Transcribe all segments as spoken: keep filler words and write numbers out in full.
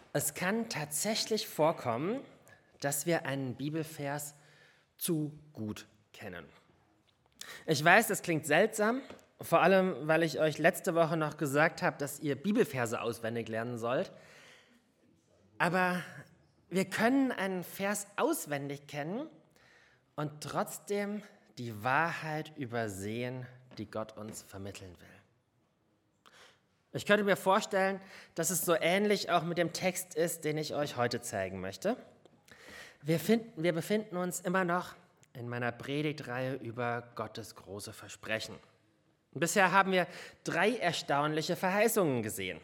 Es kann tatsächlich vorkommen, dass wir einen Bibelvers zu gut kennen. Ich weiß, das klingt seltsam, vor allem, weil ich euch letzte Woche noch gesagt habe, dass ihr Bibelverse auswendig lernen sollt. Aber wir können einen Vers auswendig kennen und trotzdem die Wahrheit übersehen, die Gott uns vermitteln will. Ich könnte mir vorstellen, dass es so ähnlich auch mit dem Text ist, den ich euch heute zeigen möchte. Wir, finden, wir befinden uns immer noch in meiner Predigtreihe über Gottes große Versprechen. Bisher haben wir drei erstaunliche Verheißungen gesehen.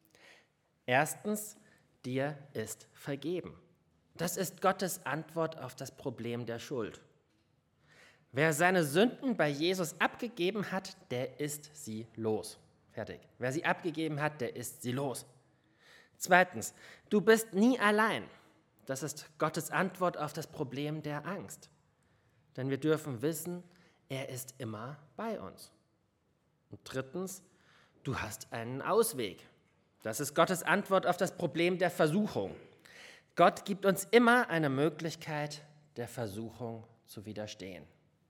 Erstens, dir ist vergeben. Das ist Gottes Antwort auf das Problem der Schuld. Wer seine Sünden bei Jesus abgegeben hat, der ist sie los. Fertig. Wer sie abgegeben hat, der ist sie los. Zweitens, du bist nie allein. Das ist Gottes Antwort auf das Problem der Angst. Denn wir dürfen wissen, er ist immer bei uns. Und drittens, du hast einen Ausweg. Das ist Gottes Antwort auf das Problem der Versuchung. Gott gibt uns immer eine Möglichkeit, der Versuchung zu widerstehen.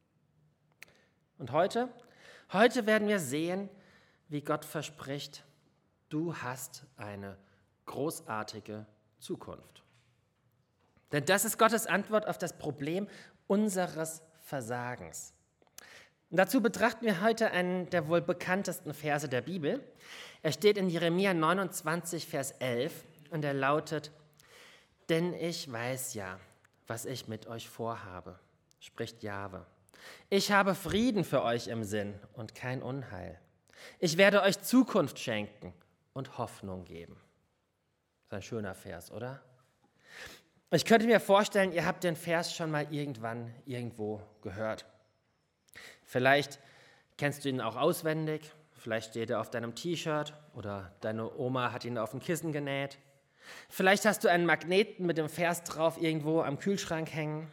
Und heute? Heute werden wir sehen, wie Gott verspricht, du hast eine großartige Zukunft. Denn das ist Gottes Antwort auf das Problem unseres Versagens. Und dazu betrachten wir heute einen der wohl bekanntesten Verse der Bibel. Er steht in Jeremia neunundzwanzig, Vers elf und er lautet: Denn ich weiß ja, was ich mit euch vorhabe, spricht Jahwe. Ich habe Frieden für euch im Sinn und kein Unheil. Ich werde euch Zukunft schenken und Hoffnung geben. Das ist ein schöner Vers, oder? Ich könnte mir vorstellen, ihr habt den Vers schon mal irgendwann irgendwo gehört. Vielleicht kennst du ihn auch auswendig, vielleicht steht er auf deinem T-Shirt oder deine Oma hat ihn auf ein Kissen genäht. Vielleicht hast du einen Magneten mit dem Vers drauf irgendwo am Kühlschrank hängen.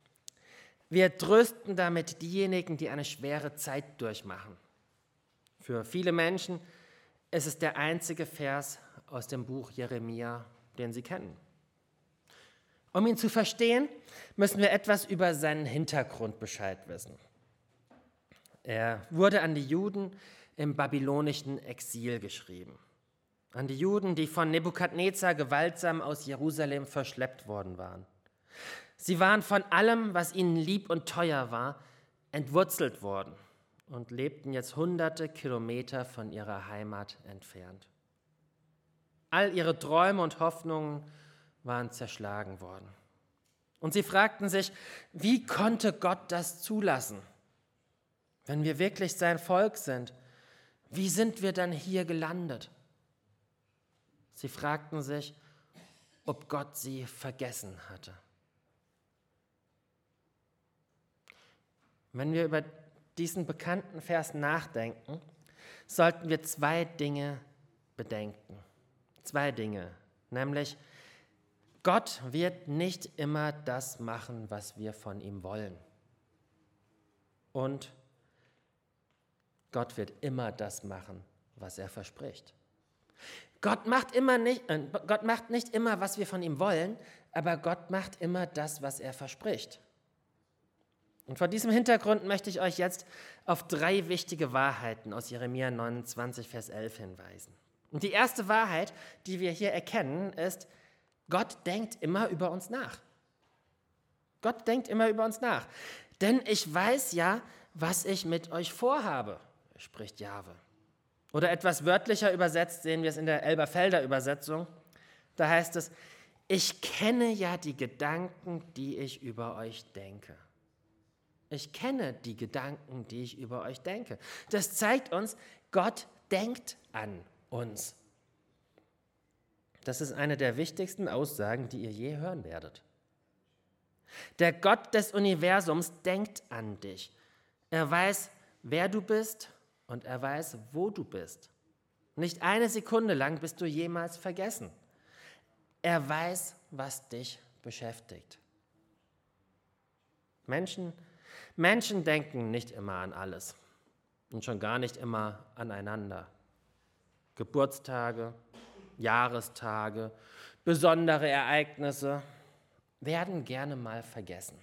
Wir trösten damit diejenigen, die eine schwere Zeit durchmachen. Für viele Menschen ist es der einzige Vers aus dem Buch Jeremia, den sie kennen. Um ihn zu verstehen, müssen wir etwas über seinen Hintergrund Bescheid wissen. Er wurde an die Juden im babylonischen Exil geschrieben. An die Juden, die von Nebukadnezar gewaltsam aus Jerusalem verschleppt worden waren. Sie waren von allem, was ihnen lieb und teuer war, entwurzelt worden und lebten jetzt hunderte Kilometer von ihrer Heimat entfernt. All ihre Träume und Hoffnungen waren zerschlagen worden. Und sie fragten sich, wie konnte Gott das zulassen? Wenn wir wirklich sein Volk sind, wie sind wir dann hier gelandet? Sie fragten sich, ob Gott sie vergessen hatte. Wenn wir über diesen bekannten Vers nachdenken, sollten wir zwei Dinge bedenken. Zwei Dinge, nämlich Gott wird nicht immer das machen, was wir von ihm wollen. Und Gott wird immer das machen, was er verspricht. Gott macht, immer nicht, äh, Gott macht nicht immer, was wir von ihm wollen, aber Gott macht immer das, was er verspricht. Und vor diesem Hintergrund möchte ich euch jetzt auf drei wichtige Wahrheiten aus Jeremia neunundzwanzig, Vers elf hinweisen. Und die erste Wahrheit, die wir hier erkennen, ist, Gott denkt immer über uns nach. Gott denkt immer über uns nach. Denn ich weiß ja, was ich mit euch vorhabe, spricht Jahwe. Oder etwas wörtlicher übersetzt sehen wir es in der Elberfelder Übersetzung. Da heißt es, ich kenne ja die Gedanken, die ich über euch denke. Ich kenne die Gedanken, die ich über euch denke. Das zeigt uns, Gott denkt an uns. Das ist eine der wichtigsten Aussagen, die ihr je hören werdet. Der Gott des Universums denkt an dich. Er weiß, wer du bist und er weiß, wo du bist. Nicht eine Sekunde lang bist du jemals vergessen. Er weiß, was dich beschäftigt. Menschen Menschen denken nicht immer an alles und schon gar nicht immer aneinander. Geburtstage, Jahrestage, besondere Ereignisse werden gerne mal vergessen.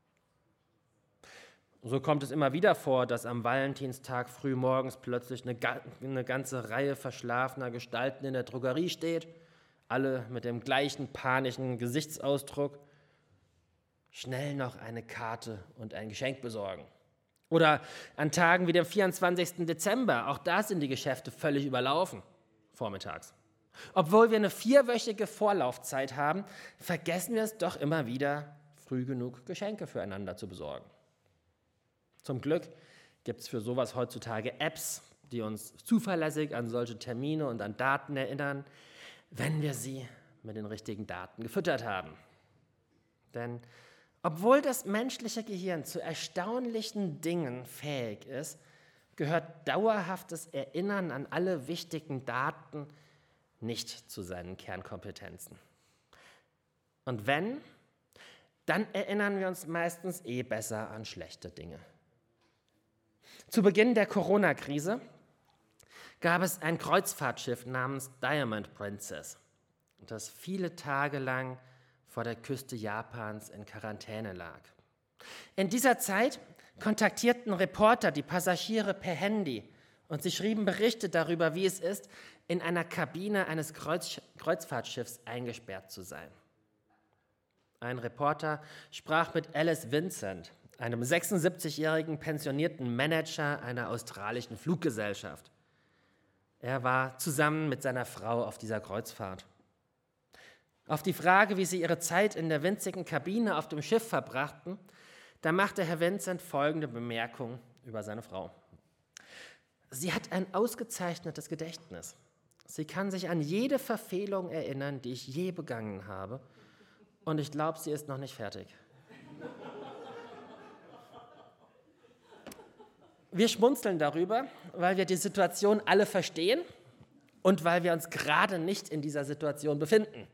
So kommt es immer wieder vor, dass am Valentinstag früh morgens plötzlich eine, eine ganze Reihe verschlafener Gestalten in der Drogerie steht, alle mit dem gleichen panischen Gesichtsausdruck, schnell noch eine Karte und ein Geschenk besorgen. Oder an Tagen wie dem vierundzwanzigsten Dezember, auch da sind die Geschäfte völlig überlaufen, vormittags. Obwohl wir eine vierwöchige Vorlaufzeit haben, vergessen wir es doch immer wieder, früh genug Geschenke füreinander zu besorgen. Zum Glück gibt es für sowas heutzutage Apps, die uns zuverlässig an solche Termine und an Daten erinnern, wenn wir sie mit den richtigen Daten gefüttert haben. Denn obwohl das menschliche Gehirn zu erstaunlichen Dingen fähig ist, gehört dauerhaftes Erinnern an alle wichtigen Daten nicht zu seinen Kernkompetenzen. Und wenn, dann erinnern wir uns meistens eh besser an schlechte Dinge. Zu Beginn der Corona-Krise gab es ein Kreuzfahrtschiff namens Diamond Princess, das viele Tage lang vor der Küste Japans in Quarantäne lag. In dieser Zeit kontaktierten Reporter die Passagiere per Handy und sie schrieben Berichte darüber, wie es ist, in einer Kabine eines Kreuz- Kreuzfahrtschiffs eingesperrt zu sein. Ein Reporter sprach mit Alice Vincent, einem sechsundsiebzigjährigen pensionierten Manager einer australischen Fluggesellschaft. Er war zusammen mit seiner Frau auf dieser Kreuzfahrt. Auf die Frage, wie sie ihre Zeit in der winzigen Kabine auf dem Schiff verbrachten, da machte Herr Vincent folgende Bemerkung über seine Frau. Sie hat ein ausgezeichnetes Gedächtnis. Sie kann sich an jede Verfehlung erinnern, die ich je begangen habe. Und ich glaube, sie ist noch nicht fertig. Wir schmunzeln darüber, weil wir die Situation alle verstehen und weil wir uns gerade nicht in dieser Situation befinden.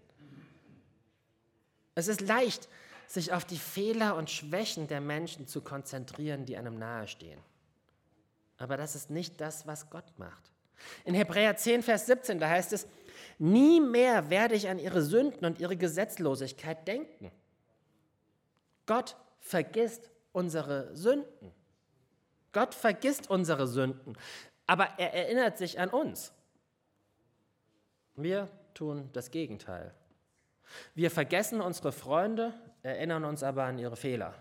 Es ist leicht, sich auf die Fehler und Schwächen der Menschen zu konzentrieren, die einem nahestehen. Aber das ist nicht das, was Gott macht. In Hebräer zehn, Vers siebzehn, da heißt es, nie mehr werde ich an ihre Sünden und ihre Gesetzlosigkeit denken. Gott vergisst unsere Sünden. Gott vergisst unsere Sünden, aber er erinnert sich an uns. Wir tun das Gegenteil. Wir vergessen unsere Freunde, erinnern uns aber an ihre Fehler.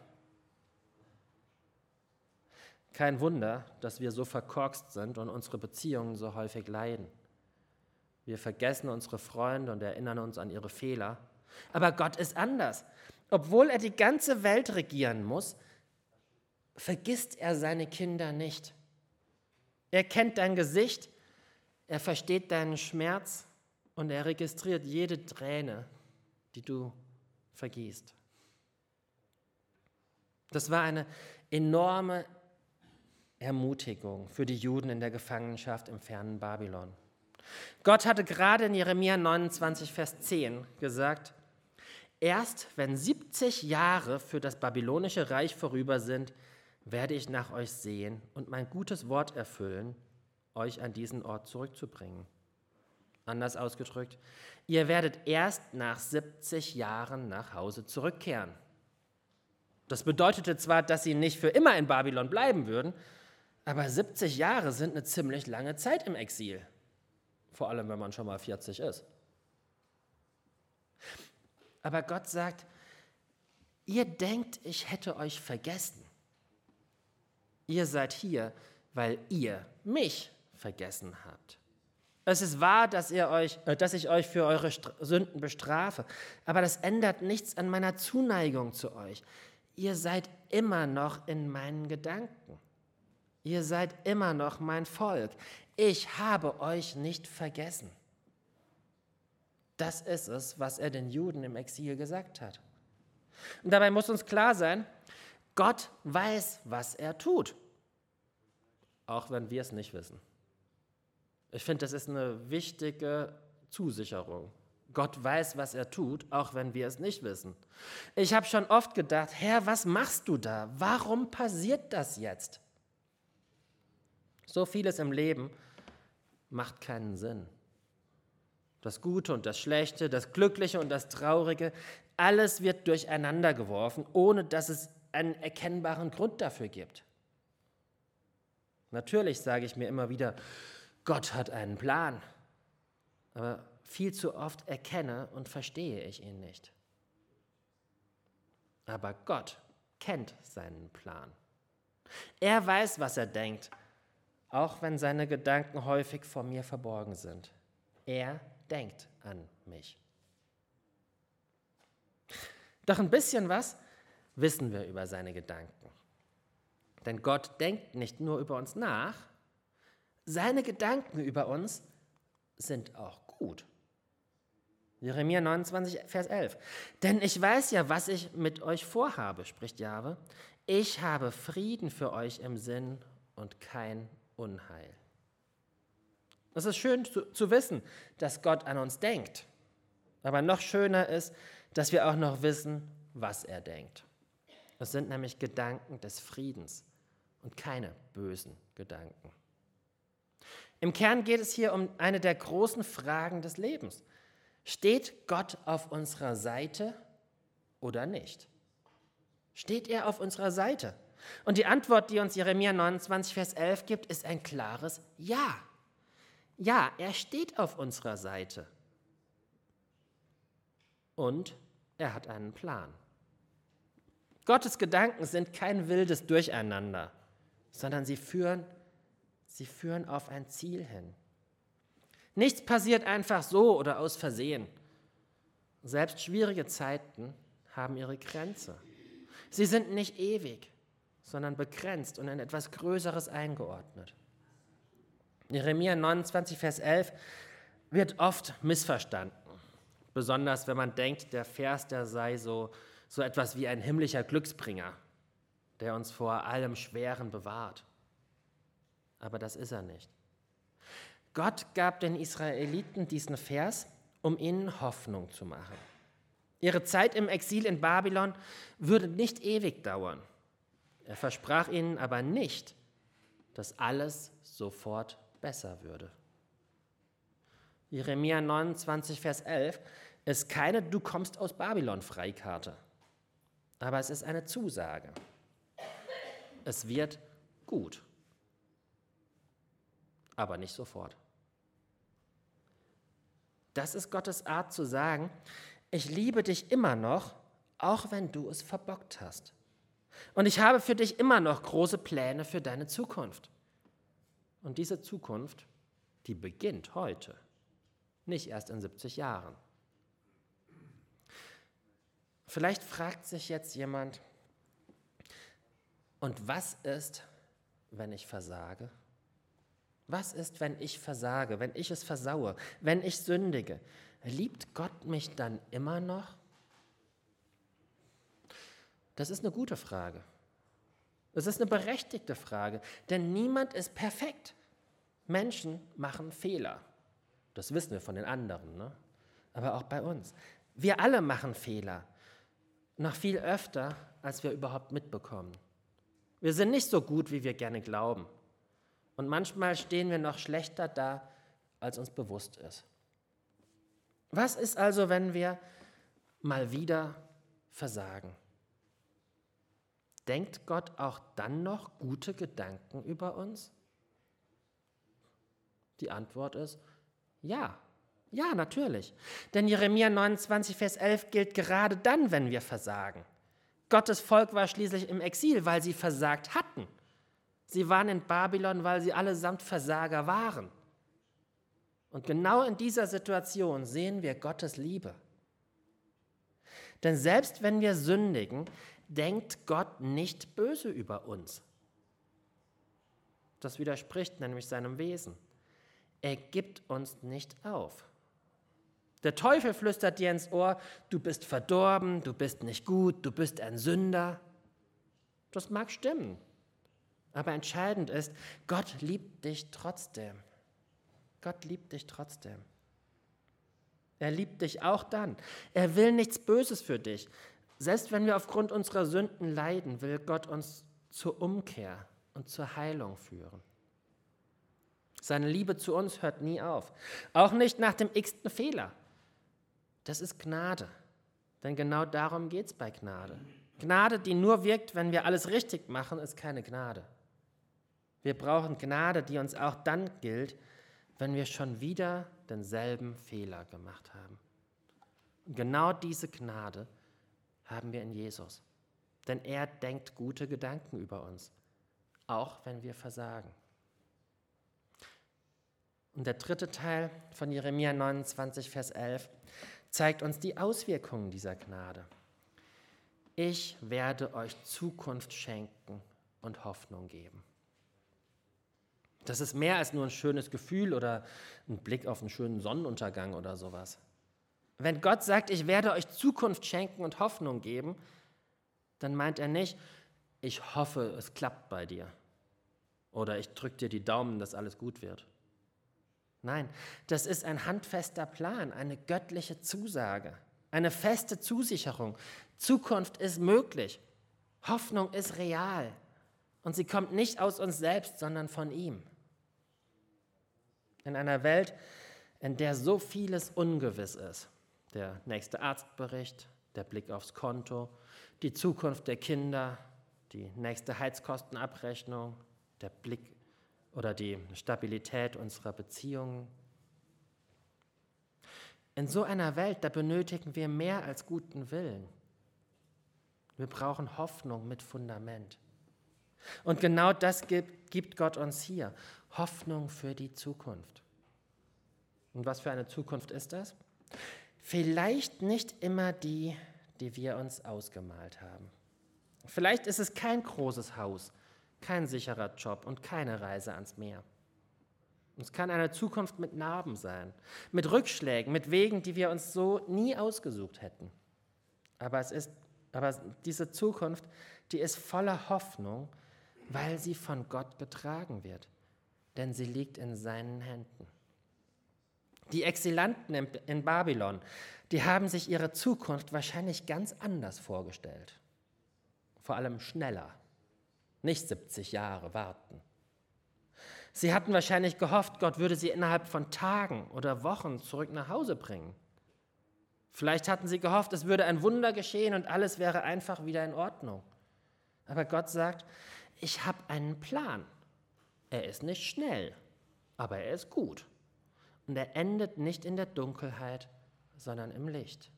Kein Wunder, dass wir so verkorkst sind und unsere Beziehungen so häufig leiden. Wir vergessen unsere Freunde und erinnern uns an ihre Fehler. Aber Gott ist anders. Obwohl er die ganze Welt regieren muss, vergisst er seine Kinder nicht. Er kennt dein Gesicht, er versteht deinen Schmerz und er registriert jede Träne, die du vergießt. Das war eine enorme Ermutigung für die Juden in der Gefangenschaft im fernen Babylon. Gott hatte gerade in Jeremia neunundzwanzig, Vers zehn gesagt, erst wenn siebzig Jahre für das babylonische Reich vorüber sind, werde ich nach euch sehen und mein gutes Wort erfüllen, euch an diesen Ort zurückzubringen. Anders ausgedrückt, ihr werdet erst nach siebzig Jahren nach Hause zurückkehren. Das bedeutete zwar, dass sie nicht für immer in Babylon bleiben würden, aber siebzig Jahre sind eine ziemlich lange Zeit im Exil. Vor allem, wenn man schon mal vierzig ist. Aber Gott sagt, ihr denkt, ich hätte euch vergessen. Ihr seid hier, weil ihr mich vergessen habt. Es ist wahr, dass, ihr euch, äh, dass ich euch für eure St- Sünden bestrafe, aber das ändert nichts an meiner Zuneigung zu euch. Ihr seid immer noch in meinen Gedanken. Ihr seid immer noch mein Volk. Ich habe euch nicht vergessen. Das ist es, was er den Juden im Exil gesagt hat. Und dabei muss uns klar sein, Gott weiß, was er tut, auch wenn wir es nicht wissen. Ich finde, das ist eine wichtige Zusicherung. Gott weiß, was er tut, auch wenn wir es nicht wissen. Ich habe schon oft gedacht, Herr, was machst du da? Warum passiert das jetzt? So vieles im Leben macht keinen Sinn. Das Gute und das Schlechte, das Glückliche und das Traurige, alles wird durcheinander geworfen, ohne dass es einen erkennbaren Grund dafür gibt. Natürlich sage ich mir immer wieder, Gott hat einen Plan, aber viel zu oft erkenne und verstehe ich ihn nicht. Aber Gott kennt seinen Plan. Er weiß, was er denkt, auch wenn seine Gedanken häufig vor mir verborgen sind. Er denkt an mich. Doch ein bisschen was wissen wir über seine Gedanken. Denn Gott denkt nicht nur über uns nach, seine Gedanken über uns sind auch gut. Jeremia neunundzwanzig, Vers elf. Denn ich weiß ja, was ich mit euch vorhabe, spricht Jahwe. Ich habe Frieden für euch im Sinn und kein Unheil. Es ist schön zu, zu wissen, dass Gott an uns denkt. Aber noch schöner ist, dass wir auch noch wissen, was er denkt. Es sind nämlich Gedanken des Friedens und keine bösen Gedanken. Im Kern geht es hier um eine der großen Fragen des Lebens. Steht Gott auf unserer Seite oder nicht? Steht er auf unserer Seite? Und die Antwort, die uns Jeremia neunundzwanzig, Vers elf gibt, ist ein klares Ja. Ja, er steht auf unserer Seite. Und er hat einen Plan. Gottes Gedanken sind kein wildes Durcheinander, sondern sie führen, sie führen auf ein Ziel hin. Nichts passiert einfach so oder aus Versehen. Selbst schwierige Zeiten haben ihre Grenze. Sie sind nicht ewig, sondern begrenzt und in etwas Größeres eingeordnet. Jeremia neunundzwanzig, Vers elf wird oft missverstanden. Besonders wenn man denkt, der Vers, der sei so, so etwas wie ein himmlischer Glücksbringer, der uns vor allem Schweren bewahrt. Aber das ist er nicht. Gott gab den Israeliten diesen Vers, um ihnen Hoffnung zu machen. Ihre Zeit im Exil in Babylon würde nicht ewig dauern. Er versprach ihnen aber nicht, dass alles sofort besser würde. Jeremia neunundzwanzig, Vers elf ist keine Du kommst aus Babylon Freikarte, aber es ist eine Zusage. Es wird gut, aber nicht sofort. Das ist Gottes Art zu sagen, ich liebe dich immer noch, auch wenn du es verbockt hast. Und ich habe für dich immer noch große Pläne für deine Zukunft. Und diese Zukunft, die beginnt heute, nicht erst in siebzig Jahren. Vielleicht fragt sich jetzt jemand, und was ist, wenn ich versage? Was ist, wenn ich versage, wenn ich es versaue, wenn ich sündige? Liebt Gott mich dann immer noch? Das ist eine gute Frage. Das ist eine berechtigte Frage, denn niemand ist perfekt. Menschen machen Fehler. Das wissen wir von den anderen, ne? Aber auch bei uns. Wir alle machen Fehler, noch viel öfter, als wir überhaupt mitbekommen. Wir sind nicht so gut, wie wir gerne glauben. Und manchmal stehen wir noch schlechter da, als uns bewusst ist. Was ist also, wenn wir mal wieder versagen? Denkt Gott auch dann noch gute Gedanken über uns? Die Antwort ist ja. Ja, natürlich. Denn Jeremia neunundzwanzig, Vers elf gilt gerade dann, wenn wir versagen. Gottes Volk war schließlich im Exil, weil sie versagt hatten. Sie waren in Babylon, weil sie allesamt Versager waren. Und genau in dieser Situation sehen wir Gottes Liebe. Denn selbst wenn wir sündigen, denkt Gott nicht böse über uns. Das widerspricht nämlich seinem Wesen. Er gibt uns nicht auf. Der Teufel flüstert dir ins Ohr, du bist verdorben, du bist nicht gut, du bist ein Sünder. Das mag stimmen, aber entscheidend ist, Gott liebt dich trotzdem. Gott liebt dich trotzdem. Er liebt dich auch dann. Er will nichts Böses für dich. Selbst wenn wir aufgrund unserer Sünden leiden, will Gott uns zur Umkehr und zur Heilung führen. Seine Liebe zu uns hört nie auf, auch nicht nach dem x-ten Fehler. Das ist Gnade, denn genau darum geht es bei Gnade. Gnade, die nur wirkt, wenn wir alles richtig machen, ist keine Gnade. Wir brauchen Gnade, die uns auch dann gilt, wenn wir schon wieder denselben Fehler gemacht haben. Und genau diese Gnade haben wir in Jesus, denn er denkt gute Gedanken über uns, auch wenn wir versagen. Und der dritte Teil von Jeremia neunundzwanzig, Vers elf, zeigt uns die Auswirkungen dieser Gnade. Ich werde euch Zukunft schenken und Hoffnung geben. Das ist mehr als nur ein schönes Gefühl oder ein Blick auf einen schönen Sonnenuntergang oder sowas. Wenn Gott sagt, ich werde euch Zukunft schenken und Hoffnung geben, dann meint er nicht, ich hoffe, es klappt bei dir. Oder ich drücke dir die Daumen, dass alles gut wird. Nein, das ist ein handfester Plan, eine göttliche Zusage, eine feste Zusicherung. Zukunft ist möglich, Hoffnung ist real und sie kommt nicht aus uns selbst, sondern von ihm. In einer Welt, in der so vieles ungewiss ist, der nächste Arztbericht, der Blick aufs Konto, die Zukunft der Kinder, die nächste Heizkostenabrechnung, der Blick oder die Stabilität unserer Beziehungen. In so einer Welt, da benötigen wir mehr als guten Willen. Wir brauchen Hoffnung mit Fundament. Und genau das gibt, gibt Gott uns hier, Hoffnung für die Zukunft. Und was für eine Zukunft ist das? Vielleicht nicht immer die, die wir uns ausgemalt haben. Vielleicht ist es kein großes Haus, kein sicherer Job und keine Reise ans Meer. Es kann eine Zukunft mit Narben sein, mit Rückschlägen, mit Wegen, die wir uns so nie ausgesucht hätten. Aber, es ist, aber diese Zukunft, die ist voller Hoffnung, weil sie von Gott getragen wird, denn sie liegt in seinen Händen. Die Exilanten in Babylon, die haben sich ihre Zukunft wahrscheinlich ganz anders vorgestellt. Vor allem schneller. Nicht siebzig Jahre warten. Sie hatten wahrscheinlich gehofft, Gott würde sie innerhalb von Tagen oder Wochen zurück nach Hause bringen. Vielleicht hatten sie gehofft, es würde ein Wunder geschehen und alles wäre einfach wieder in Ordnung. Aber Gott sagt, ich habe einen Plan. Er ist nicht schnell, aber er ist gut. Und er endet nicht in der Dunkelheit, sondern im Licht.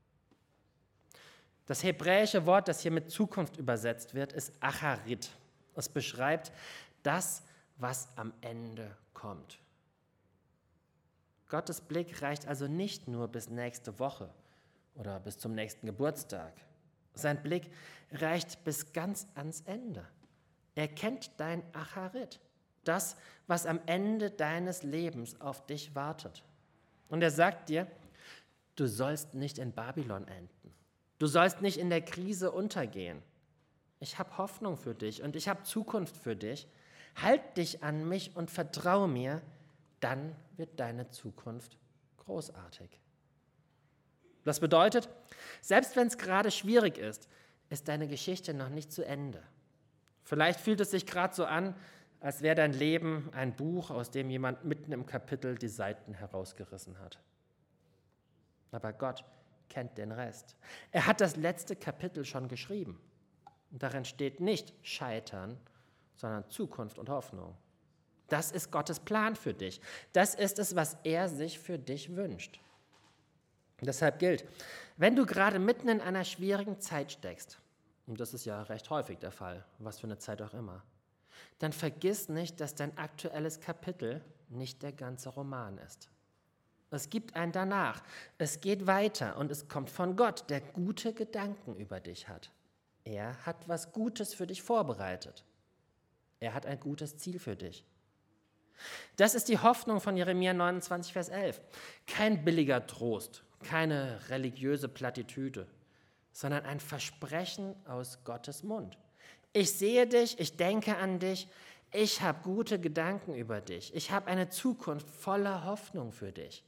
Das hebräische Wort, das hier mit Zukunft übersetzt wird, ist Acharit. Es beschreibt das, was am Ende kommt. Gottes Blick reicht also nicht nur bis nächste Woche oder bis zum nächsten Geburtstag. Sein Blick reicht bis ganz ans Ende. Er kennt dein Acharit, das, was am Ende deines Lebens auf dich wartet. Und er sagt dir, du sollst nicht in Babylon enden. Du sollst nicht in der Krise untergehen. Ich habe Hoffnung für dich und ich habe Zukunft für dich. Halt dich an mich und vertraue mir, dann wird deine Zukunft großartig. Das bedeutet, selbst wenn es gerade schwierig ist, ist deine Geschichte noch nicht zu Ende. Vielleicht fühlt es sich gerade so an, als wäre dein Leben ein Buch, aus dem jemand mitten im Kapitel die Seiten herausgerissen hat. Aber Gott kennt den Rest. Er hat das letzte Kapitel schon geschrieben. Und darin steht nicht Scheitern, sondern Zukunft und Hoffnung. Das ist Gottes Plan für dich. Das ist es, was er sich für dich wünscht. Und deshalb gilt, wenn du gerade mitten in einer schwierigen Zeit steckst, und das ist ja recht häufig der Fall, was für eine Zeit auch immer, dann vergiss nicht, dass dein aktuelles Kapitel nicht der ganze Roman ist. Es gibt ein Danach, es geht weiter und es kommt von Gott, der gute Gedanken über dich hat. Er hat was Gutes für dich vorbereitet. Er hat ein gutes Ziel für dich. Das ist die Hoffnung von Jeremia neunundzwanzig, Vers elf. Kein billiger Trost, keine religiöse Plattitüde, sondern ein Versprechen aus Gottes Mund. Ich sehe dich, ich denke an dich, ich habe gute Gedanken über dich, ich habe eine Zukunft voller Hoffnung für dich.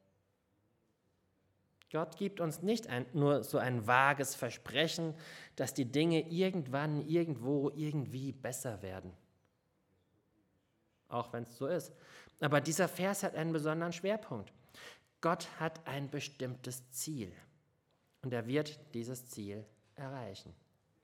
Gott gibt uns nicht ein, nur so ein vages Versprechen, dass die Dinge irgendwann, irgendwo, irgendwie besser werden. auch wenn es so ist. Aber dieser Vers hat einen besonderen Schwerpunkt. Gott hat ein bestimmtes Ziel und er wird dieses Ziel erreichen.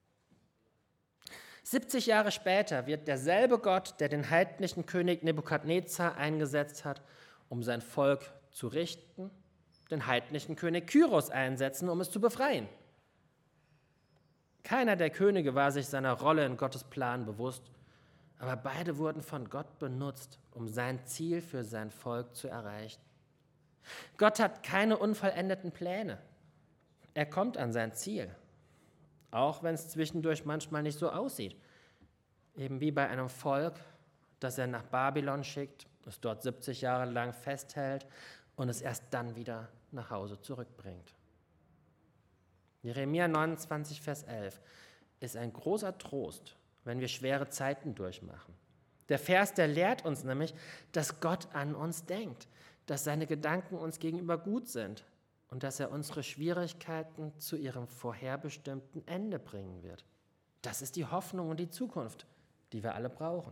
siebzig Jahre später wird derselbe Gott, der den heidnischen König Nebukadnezar eingesetzt hat, um sein Volk zu richten, den heidnischen König Kyros einsetzen, um es zu befreien. Keiner der Könige war sich seiner Rolle in Gottes Plan bewusst, aber beide wurden von Gott benutzt, um sein Ziel für sein Volk zu erreichen. Gott hat keine unvollendeten Pläne. Er kommt an sein Ziel, auch wenn es zwischendurch manchmal nicht so aussieht. Eben wie bei einem Volk, das er nach Babylon schickt, es dort siebzig Jahre lang festhält und es erst dann wieder nach Hause zurückbringt. Jeremia neunundzwanzig, Vers elf ist ein großer Trost, wenn wir schwere Zeiten durchmachen. Der Vers, der lehrt uns nämlich, dass Gott an uns denkt, dass seine Gedanken uns gegenüber gut sind und dass er unsere Schwierigkeiten zu ihrem vorherbestimmten Ende bringen wird. Das ist die Hoffnung und die Zukunft, die wir alle brauchen.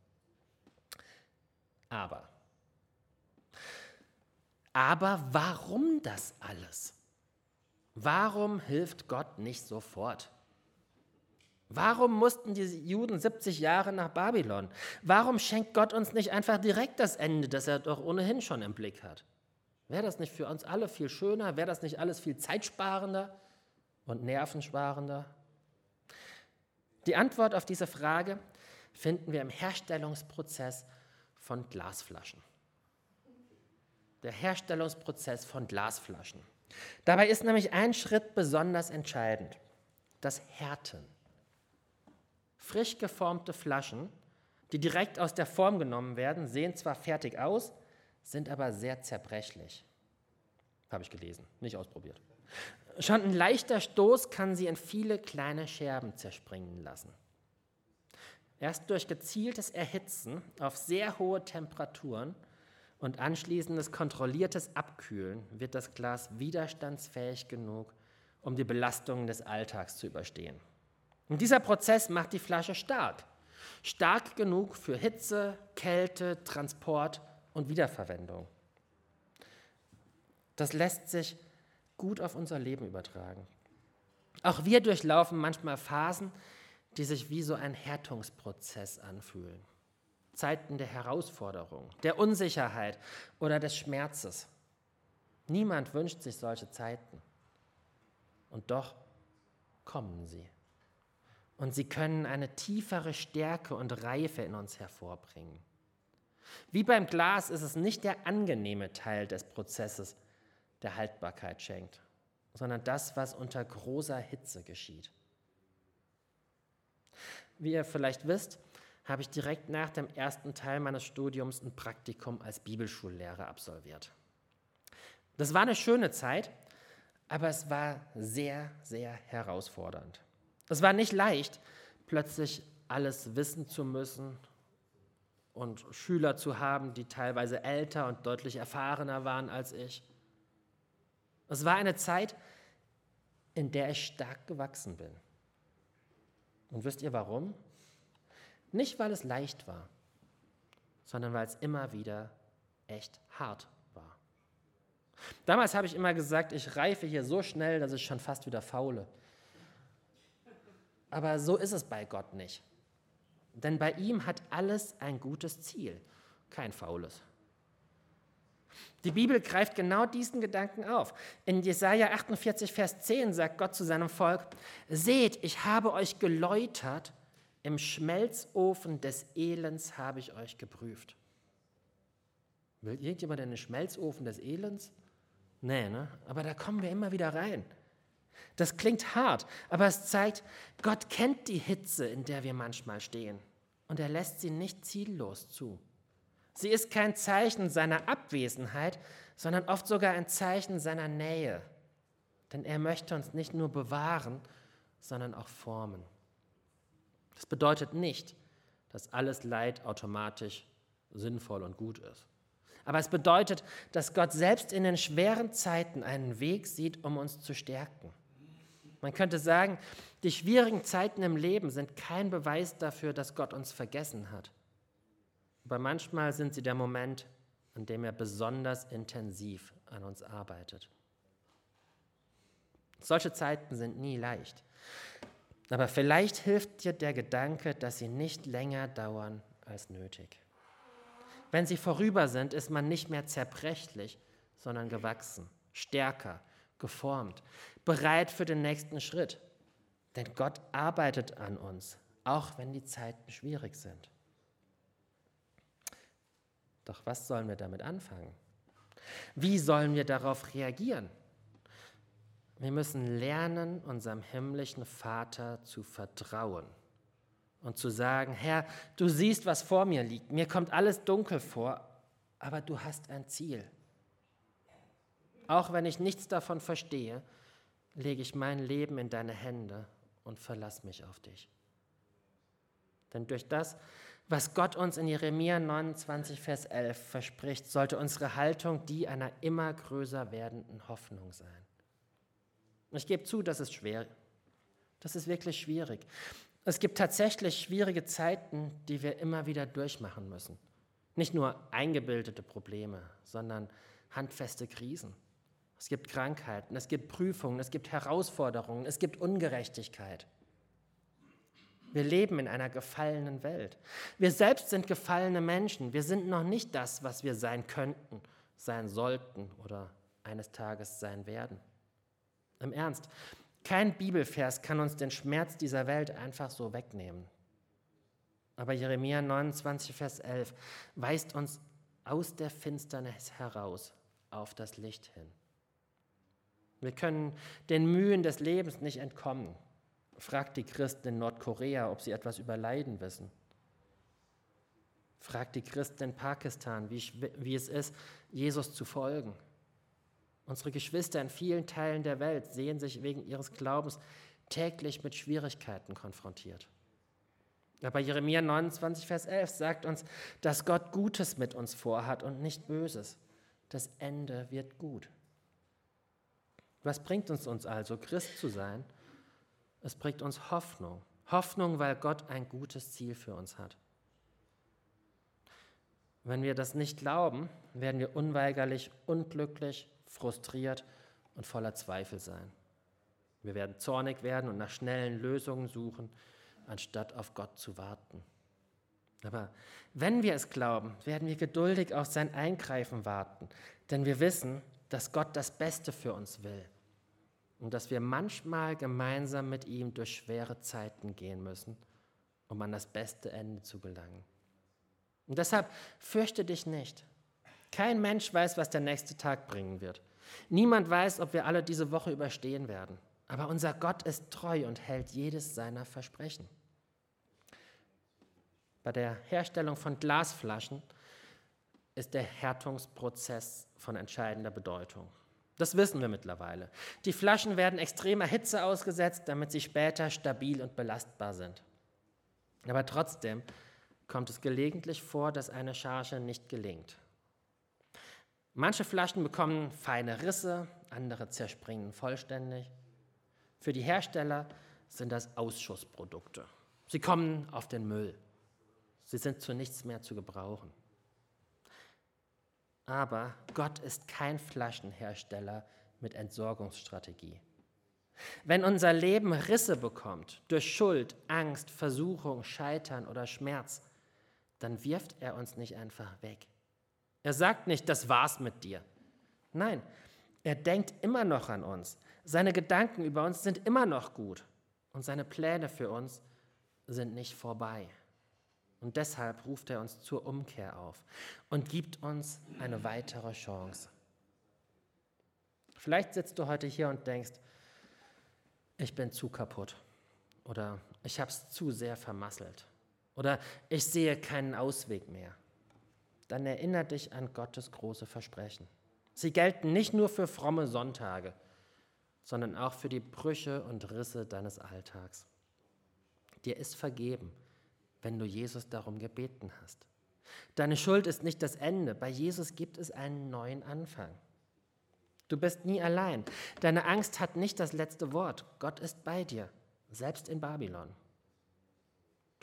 Aber, aber warum das alles? Warum hilft Gott nicht sofort? Warum mussten die Juden siebzig Jahre nach Babylon? Warum schenkt Gott uns nicht einfach direkt das Ende, das er doch ohnehin schon im Blick hat? Wäre das nicht für uns alle viel schöner? Wäre das nicht alles viel zeitsparender und nervensparender? Die Antwort auf diese Frage finden wir im Herstellungsprozess von Glasflaschen. Der Herstellungsprozess von Glasflaschen. Dabei ist nämlich ein Schritt besonders entscheidend: das Härten. Frisch geformte Flaschen, die direkt aus der Form genommen werden, sehen zwar fertig aus, sind aber sehr zerbrechlich. Habe ich gelesen, nicht ausprobiert. Schon ein leichter Stoß kann sie in viele kleine Scherben zerspringen lassen. Erst durch gezieltes Erhitzen auf sehr hohe Temperaturen und anschließendes kontrolliertes Abkühlen wird das Glas widerstandsfähig genug, um die Belastungen des Alltags zu überstehen. Und dieser Prozess macht die Flasche stark. Stark genug für Hitze, Kälte, Transport und Wiederverwendung. Das lässt sich gut auf unser Leben übertragen. Auch wir durchlaufen manchmal Phasen, die sich wie so ein Härtungsprozess anfühlen. Zeiten der Herausforderung, der Unsicherheit oder des Schmerzes. Niemand wünscht sich solche Zeiten. Und doch kommen sie. Und sie können eine tiefere Stärke und Reife in uns hervorbringen. Wie beim Glas ist es nicht der angenehme Teil des Prozesses, der Haltbarkeit schenkt, sondern das, was unter großer Hitze geschieht. Wie ihr vielleicht wisst, habe ich direkt nach dem ersten Teil meines Studiums ein Praktikum als Bibelschullehrer absolviert. Das war eine schöne Zeit, aber es war sehr, sehr herausfordernd. Es war nicht leicht, plötzlich alles wissen zu müssen und Schüler zu haben, die teilweise älter und deutlich erfahrener waren als ich. Es war eine Zeit, in der ich stark gewachsen bin. Und wisst ihr warum? Nicht, weil es leicht war, sondern weil es immer wieder echt hart war. Damals habe ich immer gesagt, ich reife hier so schnell, dass ich schon fast wieder faule. Aber so ist es bei Gott nicht. Denn bei ihm hat alles ein gutes Ziel, kein faules. Die Bibel greift genau diesen Gedanken auf. In Jesaja achtundvierzig, Vers zehn sagt Gott zu seinem Volk: Seht, ich habe euch geläutert, im Schmelzofen des Elends habe ich euch geprüft. Will irgendjemand in den Schmelzofen des Elends? Nee, ne? Aber da kommen wir immer wieder rein. Das klingt hart, aber es zeigt, Gott kennt die Hitze, in der wir manchmal stehen, und er lässt sie nicht ziellos zu. Sie ist kein Zeichen seiner Abwesenheit, sondern oft sogar ein Zeichen seiner Nähe. Denn er möchte uns nicht nur bewahren, sondern auch formen. Das bedeutet nicht, dass alles Leid automatisch sinnvoll und gut ist. Aber es bedeutet, dass Gott selbst in den schweren Zeiten einen Weg sieht, um uns zu stärken. Man könnte sagen, die schwierigen Zeiten im Leben sind kein Beweis dafür, dass Gott uns vergessen hat. aber manchmal sind sie der Moment, an dem er besonders intensiv an uns arbeitet. Solche Zeiten sind nie leicht, aber vielleicht hilft dir der Gedanke, dass sie nicht länger dauern als nötig. Wenn sie vorüber sind, ist man nicht mehr zerbrechlich, sondern gewachsen, stärker, geformt, bereit für den nächsten Schritt. Denn Gott arbeitet an uns, auch wenn die Zeiten schwierig sind. Doch was sollen wir damit anfangen? Wie sollen wir darauf reagieren? Wir müssen lernen, unserem himmlischen Vater zu vertrauen und zu sagen, Herr, du siehst, was vor mir liegt. Mir kommt alles dunkel vor, aber du hast ein Ziel. Auch wenn ich nichts davon verstehe, lege ich mein Leben in deine Hände und verlasse mich auf dich. Denn durch das, was Gott uns in Jeremia neunundzwanzig, Vers elf verspricht, sollte unsere Haltung die einer immer größer werdenden Hoffnung sein. Ich gebe zu, das ist schwer. Das ist wirklich schwierig. Es gibt tatsächlich schwierige Zeiten, die wir immer wieder durchmachen müssen. Nicht nur eingebildete Probleme, sondern handfeste Krisen. Es gibt Krankheiten, es gibt Prüfungen, es gibt Herausforderungen, es gibt Ungerechtigkeit. Wir leben in einer gefallenen Welt. Wir selbst sind gefallene Menschen. Wir sind noch nicht das, was wir sein könnten, sein sollten oder eines Tages sein werden. Im Ernst, kein Bibelvers kann uns den Schmerz dieser Welt einfach so wegnehmen. Aber Jeremia neunundzwanzig, Vers elf weist uns aus der Finsternis heraus auf das Licht hin. Wir können den Mühen des Lebens nicht entkommen. Fragt die Christen in Nordkorea, ob sie etwas über Leiden wissen. Fragt die Christen in Pakistan, wie, wie es ist, Jesus zu folgen. Unsere Geschwister in vielen Teilen der Welt sehen sich wegen ihres Glaubens täglich mit Schwierigkeiten konfrontiert. Aber Jeremia neunundzwanzig, Vers elf sagt uns, dass Gott Gutes mit uns vorhat und nicht Böses. Das Ende wird gut. Was bringt uns uns also, Christ zu sein? Es bringt uns Hoffnung. Hoffnung, weil Gott ein gutes Ziel für uns hat. Wenn wir das nicht glauben, werden wir unweigerlich unglücklich, frustriert und voller Zweifel sein. Wir werden zornig werden und nach schnellen Lösungen suchen, anstatt auf Gott zu warten. Aber wenn wir es glauben, werden wir geduldig auf sein Eingreifen warten, denn wir wissen, dass Gott das Beste für uns will und dass wir manchmal gemeinsam mit ihm durch schwere Zeiten gehen müssen, um an das beste Ende zu gelangen. Und deshalb fürchte dich nicht. Kein Mensch weiß, was der nächste Tag bringen wird. Niemand weiß, ob wir alle diese Woche überstehen werden. Aber unser Gott ist treu und hält jedes seiner Versprechen. Bei der Herstellung von Glasflaschen ist der Härtungsprozess von entscheidender Bedeutung. Das wissen wir mittlerweile. Die Flaschen werden extremer Hitze ausgesetzt, damit sie später stabil und belastbar sind. Aber trotzdem kommt es gelegentlich vor, dass eine Charge nicht gelingt. Manche Flaschen bekommen feine Risse, andere zerspringen vollständig. Für die Hersteller sind das Ausschussprodukte. Sie kommen auf den Müll. Sie sind zu nichts mehr zu gebrauchen. Aber Gott ist kein Flaschenhersteller mit Entsorgungsstrategie. Wenn unser Leben Risse bekommt, durch Schuld, Angst, Versuchung, Scheitern oder Schmerz, dann wirft er uns nicht einfach weg. Er sagt nicht, das war's mit dir. Nein, er denkt immer noch an uns. Seine Gedanken über uns sind immer noch gut. Und seine Pläne für uns sind nicht vorbei. Und deshalb ruft er uns zur Umkehr auf und gibt uns eine weitere Chance. Vielleicht sitzt du heute hier und denkst, ich bin zu kaputt oder ich habe es zu sehr vermasselt oder ich sehe keinen Ausweg mehr. Dann erinnere dich an Gottes große Versprechen. Sie gelten nicht nur für fromme Sonntage, sondern auch für die Brüche und Risse deines Alltags. Dir ist vergeben, wenn du Jesus darum gebeten hast. Deine Schuld ist nicht das Ende. Bei Jesus gibt es einen neuen Anfang. Du bist nie allein. Deine Angst hat nicht das letzte Wort. Gott ist bei dir, selbst in Babylon.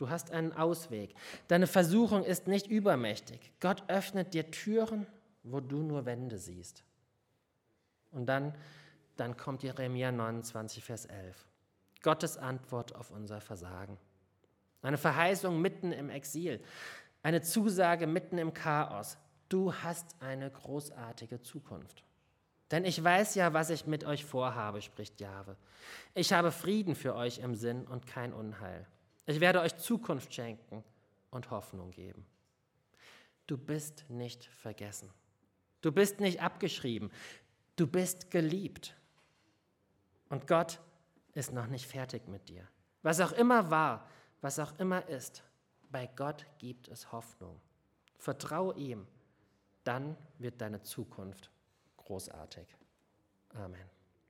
Du hast einen Ausweg. Deine Versuchung ist nicht übermächtig. Gott öffnet dir Türen, wo du nur Wände siehst. Und dann, dann kommt Jeremia neunundzwanzig, Vers elf. Gottes Antwort auf unser Versagen. Eine Verheißung mitten im Exil. Eine Zusage mitten im Chaos. Du hast eine großartige Zukunft. Denn ich weiß ja, was ich mit euch vorhabe, spricht Jahwe. Ich habe Frieden für euch im Sinn und kein Unheil. Ich werde euch Zukunft schenken und Hoffnung geben. Du bist nicht vergessen. Du bist nicht abgeschrieben. Du bist geliebt. Und Gott ist noch nicht fertig mit dir. Was auch immer war, was auch immer ist, bei Gott gibt es Hoffnung. Vertrau ihm, dann wird deine Zukunft großartig. Amen.